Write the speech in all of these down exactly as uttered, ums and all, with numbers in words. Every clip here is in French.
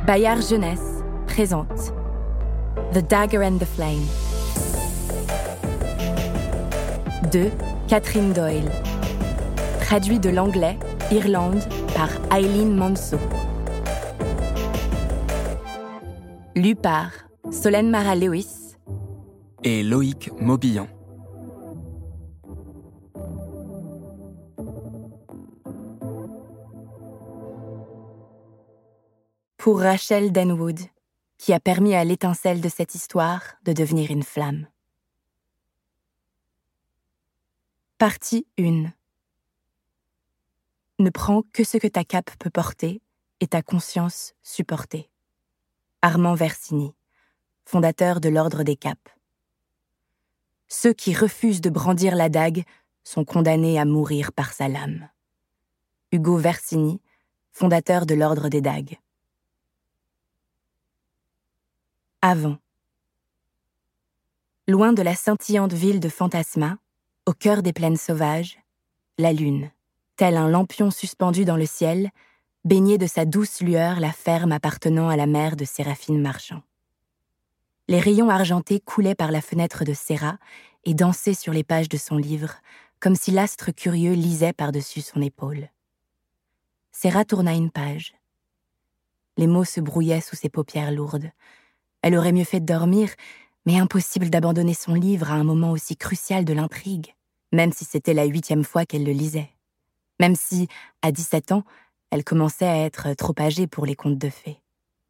Bayard Jeunesse présente The Dagger and the Flame de Catherine Doyle. Traduit de l'anglais, Irlande, par Eileen Manso. Lu par Solène Mara-Lewis et Loïc Maubillan. Pour Rachel Denwood, qui a permis à l'étincelle de cette histoire de devenir une flamme. Partie un. Ne prends que ce que ta cape peut porter et ta conscience supporter. Armand Versini, fondateur de l'Ordre des Capes. Ceux qui refusent de brandir la dague sont condamnés à mourir par sa lame. Hugo Versini, fondateur de l'Ordre des Dagues. Avant. Loin de la scintillante ville de Fantasma, au cœur des plaines sauvages, la lune, tel un lampion suspendu dans le ciel, baignait de sa douce lueur la ferme appartenant à la mère de Séraphine Marchand. Les rayons argentés coulaient par la fenêtre de Séra et dansaient sur les pages de son livre, comme si l'astre curieux lisait par-dessus son épaule. Séra tourna une page. Les mots se brouillaient sous ses paupières lourdes. Elle aurait mieux fait de dormir, mais impossible d'abandonner son livre à un moment aussi crucial de l'intrigue, même si c'était la huitième fois qu'elle le lisait. Même si, à dix-sept ans, elle commençait à être trop âgée pour les contes de fées.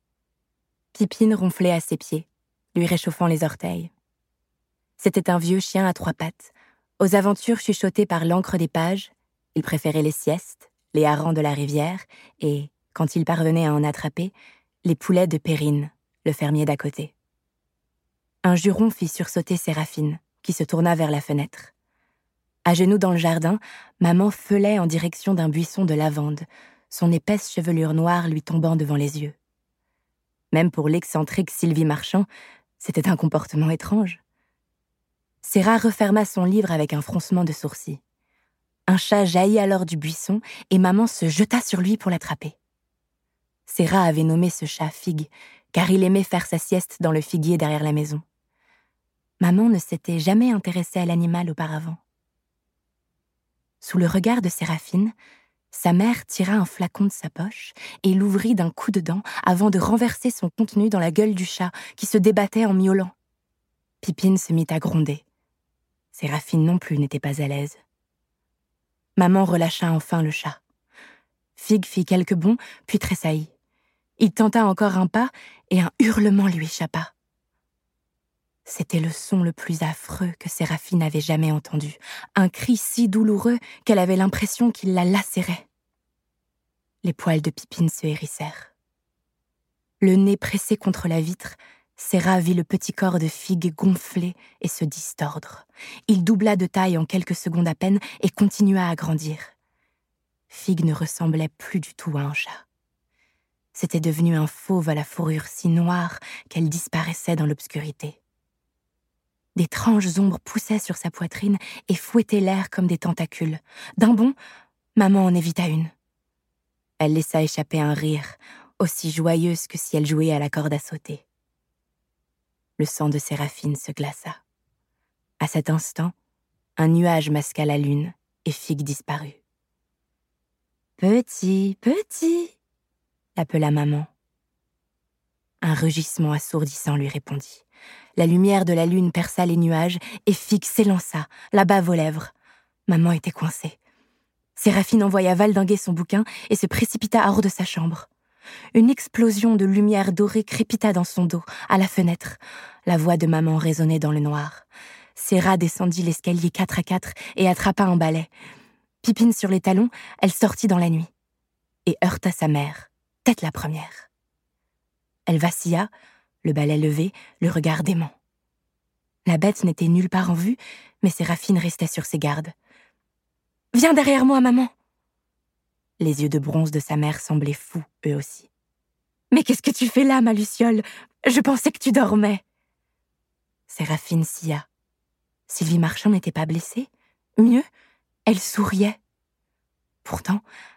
Pipine ronflait à ses pieds, lui réchauffant les orteils. C'était un vieux chien à trois pattes, aux aventures chuchotées par l'encre des pages. Il préférait les siestes, les harengs de la rivière et, quand il parvenait à en attraper, les poulets de Perrine, le fermier d'à côté. Un juron fit sursauter Séraphine, qui se tourna vers la fenêtre. À genoux dans le jardin, maman feulait en direction d'un buisson de lavande, son épaisse chevelure noire lui tombant devant les yeux. Même pour l'excentrique Sylvie Marchand, c'était un comportement étrange. Séra referma son livre avec un froncement de sourcils. Un chat jaillit alors du buisson et maman se jeta sur lui pour l'attraper. Séra avait nommé ce chat Fig, car il aimait faire sa sieste dans le figuier derrière la maison. Maman ne s'était jamais intéressée à l'animal auparavant. Sous le regard de Séraphine, sa mère tira un flacon de sa poche et l'ouvrit d'un coup de dent avant de renverser son contenu dans la gueule du chat qui se débattait en miaulant. Pipine se mit à gronder. Séraphine non plus n'était pas à l'aise. Maman relâcha enfin le chat. Fig fit quelques bonds, puis tressaillit. Il tenta encore un pas et un hurlement lui échappa. C'était le son le plus affreux que Séraphine avait jamais entendu, un cri si douloureux qu'elle avait l'impression qu'il la lacérait. Les poils de Pipine se hérissèrent. Le nez pressé contre la vitre, Séra vit le petit corps de Fig gonfler et se distordre. Il doubla de taille en quelques secondes à peine et continua à grandir. Fig ne ressemblait plus du tout à un chat. C'était devenu un fauve à la fourrure si noire qu'elle disparaissait dans l'obscurité. D'étranges ombres poussaient sur sa poitrine et fouettaient l'air comme des tentacules. D'un bond, maman en évita une. Elle laissa échapper un rire, aussi joyeuse que si elle jouait à la corde à sauter. Le sang de Séraphine se glaça. À cet instant, un nuage masqua la lune et Fig disparut. « Petit, petit !» l'appela maman. Un rugissement assourdissant lui répondit. La lumière de la lune perça les nuages et Fig s'élança, la bave aux lèvres. Maman était coincée. Séraphine envoya valdinguer son bouquin et se précipita hors de sa chambre. Une explosion de lumière dorée crépita dans son dos, à la fenêtre. La voix de maman résonnait dans le noir. Séra descendit l'escalier quatre à quatre et attrapa un balai. Pipine sur les talons, elle sortit dans la nuit et heurta sa mère, tête la première. Elle vacilla, le balai levé, le regard dément. La bête n'était nulle part en vue, mais Séraphine restait sur ses gardes. « Viens derrière moi, maman !» Les yeux de bronze de sa mère semblaient fous, eux aussi. « Mais qu'est-ce que tu fais là, ma Luciole ? Je pensais que tu dormais !» Séraphine sia. Sylvie Marchand n'était pas blessée. Mieux, elle souriait. Pourtant,